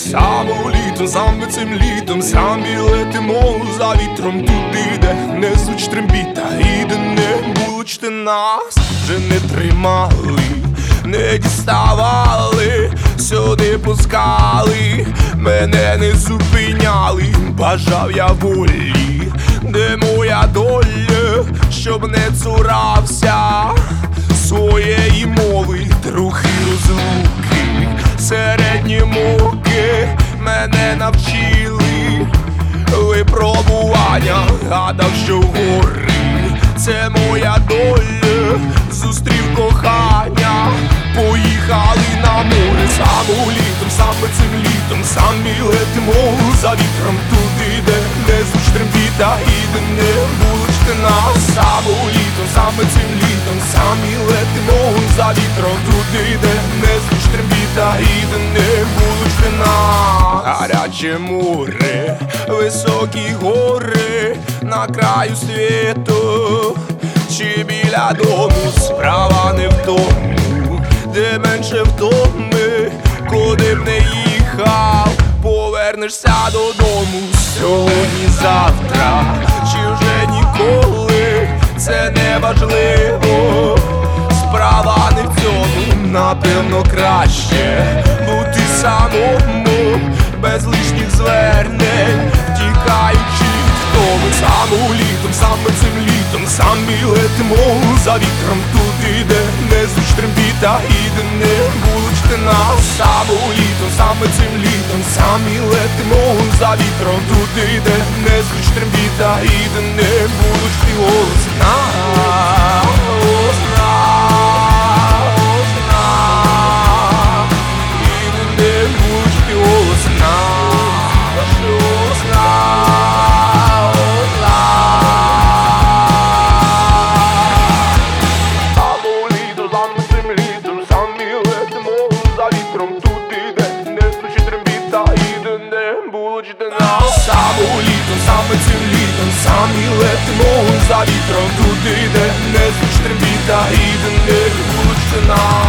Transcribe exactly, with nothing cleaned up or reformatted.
Саме літом, саме цим літом, самі летимо за вітром туди, де не звучить трембіта, і де не булочте нас вже не тримали, не діставали, сюди пускали, мене не зупиняли. Бажав я волі, де моя доля, щоб не цурався своєї мови. Трохи розлуки, середні муки мене навчили випробування. Гадав, що гори це моя доля, зустрів кохання, поїхали на море. Саме літом, саме цим літом, самі летимо за вітром туди, де не звучить трембіта, і де не булочте нас. Саме літом, саме цим літом, самі летимо за вітром туди, де не звучить трембіта, і де не булочте нас. Гаряче море, високі гори на краю світу чи біля дому. Справа не в тому, де менше втоми, куди б не їхав, повернешся додому. Сьогодні, завтра чи вже ніколи, це не важливо. Справа не в цьому, напевно краще бути самому, без лишніх звернень, втікаючи від втоми. Саме літом, саме цим літом, самі летимо за вітром туди, де не звучить трембіта, і де не булочте нас. Саме літом, саме цим літом, самі летимо за вітром туди, де не звучить трембіта, і де не булочте голос нас. Саме літом, саме цим літом, самі летимо за вітром туди, де не звучить трембіта, і де не булочте нас.